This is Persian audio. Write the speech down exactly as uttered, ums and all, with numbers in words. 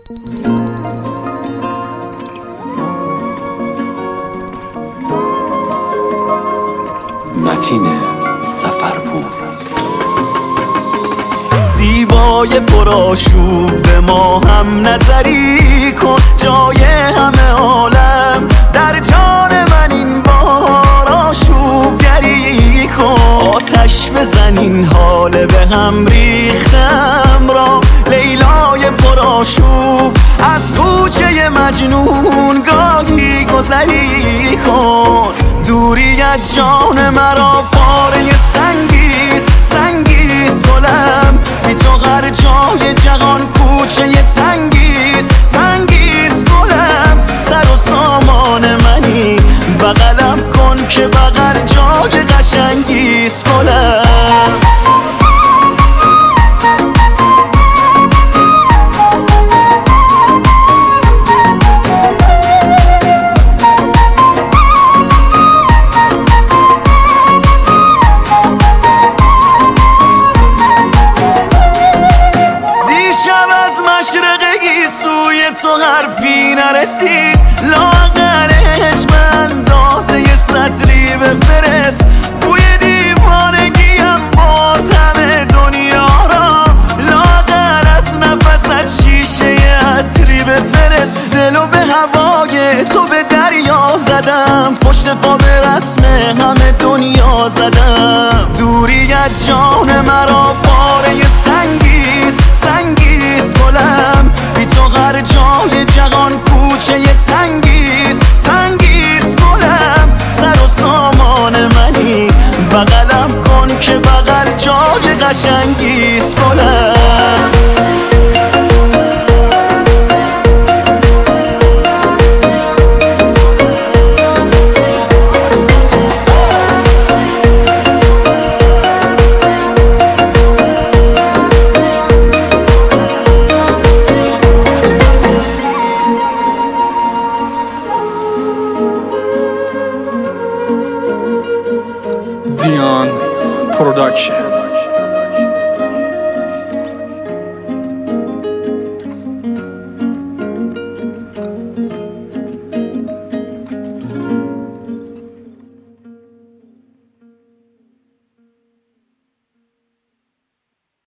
متین سفرپور. زیبای پرآشوب به ما هم نظری کن، جای همه عالم در جان من این بار آشوبگری کن. آتش بزن این حال به هم ریختم را، لیلای پرآشوب از کوچه مجنون گاهی گذری کن. دوری از جان مرا پاره سنگیست، سنگیست گلم، بی تو هر جای جهان کوچه تنگیست، تنگیست گلم. سر و سامان منی بغلم کن که بغل جای قشنگیست گلم. تو حرفی نرسید، لاغرش من اندازه یه سطری بفرست. بوی دیوانگیم برد همه دنیا را، لاغر از نفست شیشه عطری بفرست. دلو به هوای تو به دریا زدم، پشت پا به رسم همه دنیا زدم. دوری از جان مرا پاره سنگیست، سنگیست گلم، بی تو هر جای جهان کوچه تنگیست، تنگیست گلم. سر و سامان منی بغلم کن که بغل جای قشنگیست گلم. Dion Production.